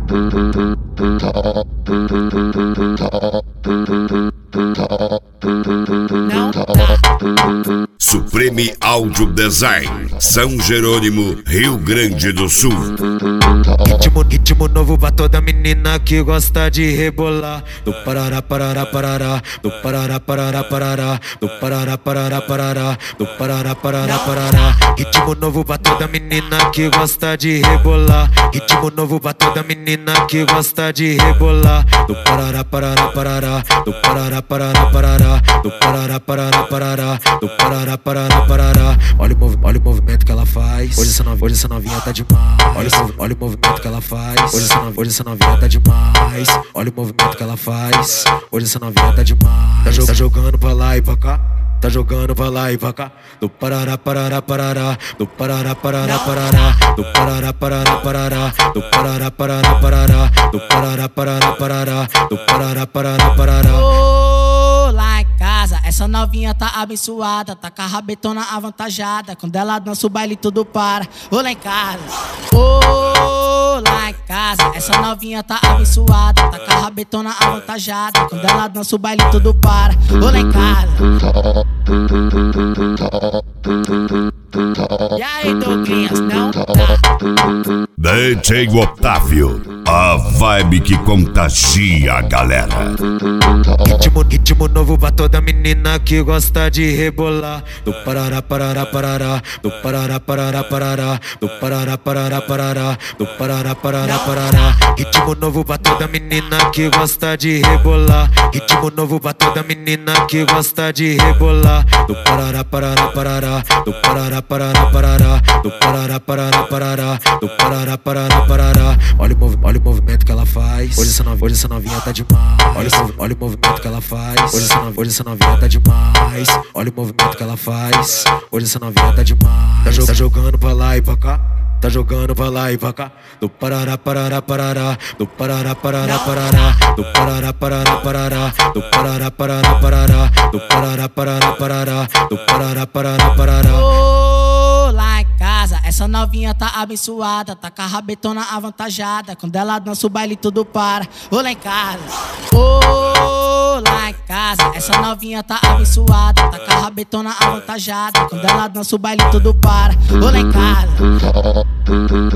Não dá. Supreme Audio Design, São Jerônimo, Rio Grande do Sul. Ritmo novo pra toda menina que gosta de rebolar. Do parará, parará, parará. Do parará, parará, parará. Do parará, parará, parará. Do parará, parará, parará. Ritmo novo pra toda menina que gosta de rebolar. Ritmo novo pra toda menina que gosta de rebolar. Do parará, parará, parará. Do parará, parará, parará. Do parará, parará, parará. Do parará, parará, parará. Olha o movimento que ela faz. Hoje essa novinha tá demais. Olha o movimento que ela faz. Hoje essa novinha tá demais. Olha o movimento que ela faz. Hoje essa novinha tá demais. Tá jogando pra lá e pra cá. Tá jogando pra lá e pra cá. Do parará, parará, parará. Do parará, parará, parará. Do parará, parará, parará. Do parará, parará, parará. Do parará, parará, parará. Do parará, parará, parará. Ô, lá em casa, essa novinha tá abençoada. Tá com a rabetona avantajada. Quando ela dança o baile tudo para. Ô, lá em casa. Ô, lá em casa, essa novinha tá abençoada. Tá com a rabetona avantajada. Quando ela dança o baile tudo para. Ô, lá em casa. E aí, Douglas, não dá. DJ Otávio, a vibe que contagia a galera. Ritmo novo pra toda menina que gosta de rebolar. Do parará, parará, parará. Do parará, parará, parará. Do parará, parará, parará. Do parará, parará, parará. Ritmo novo pra toda menina que gosta de rebolar. Ritmo novo pra toda menina que gosta de rebolar. Do parará, parará, parará. Do parará, parará, parará. Do parará, parará, parará. Do parará, parará, parará. Olha o movimento que ela faz. Hoje essa novinha tá demais. Olha o movimento que ela faz. Hoje essa novinha tá demais. Olha o movimento que ela faz. Hoje essa novinha tá demais. Tá jogando pra lá e pra cá. Tá jogando pra lá e pra cá. Do parará, parará, parará. Do parará, parará, parará. Do parará, parará, parará. Do parará, parará, parará. Do parará, parará, parará. Do parará, parará, parará. Ô, lá em casa, essa novinha tá abençoada. Tá com a rabetona avantajada. Quando ela dança o baile tudo para. Ô, lá em casa. Ô, lá em casa, essa novinha tá abençoada. Tá com a rabetona avantajada. Quando ela dança o baile tudo para. Ô, lá em casa.